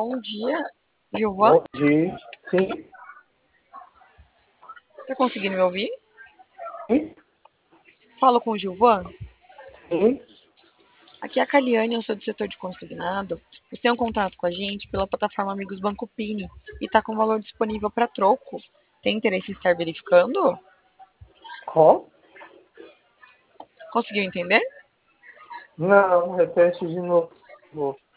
Bom dia, Gilvan. Bom dia. Sim, Tá conseguindo me ouvir? sim, Falo com o Gilvan. sim. Aqui é a Caliane, eu sou do setor de consignado. Você tem um contato com a gente pela plataforma Amigos Banco Pini e tá com valor disponível para troco. Tem interesse em estar verificando? Qual? Conseguiu entender? Não, repete de novo.